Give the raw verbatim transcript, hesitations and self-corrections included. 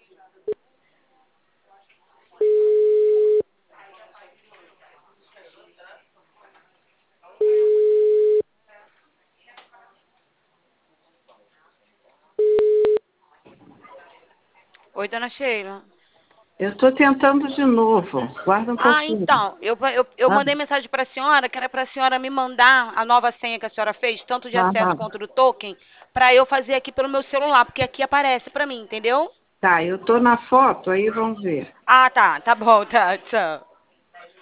Oi, dona Sheila. Eu estou tentando de novo. Guarda um Ah, pouquinho. então, eu, eu, eu Ah, mandei mensagem para a senhora, que era para a senhora me mandar a nova senha que a senhora fez, tanto de ah, acesso ah. quanto do token, para eu fazer aqui pelo meu celular, porque aqui aparece para mim, entendeu? Tá, eu estou na foto, aí vamos ver. Ah, tá, tá bom, tá, tchau.